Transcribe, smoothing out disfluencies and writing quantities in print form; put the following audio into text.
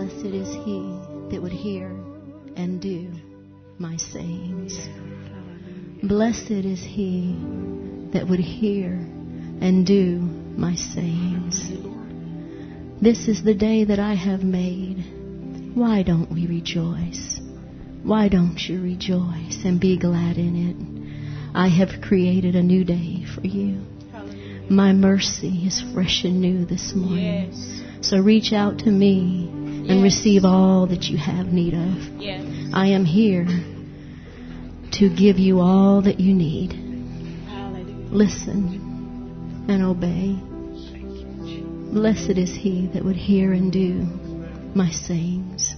Blessed is he that would hear and do my sayings. Blessed is he that would hear and do my sayings. This is the day that I have made. Why don't we rejoice? Why don't you rejoice and be glad in it? I have created a new day for you. My mercy is fresh and new this morning. Yes. So reach out to me and receive all that you have need of. Yes. I am here to give you all that you need. Hallelujah. Listen and obey. Blessed is he that would hear and do my sayings.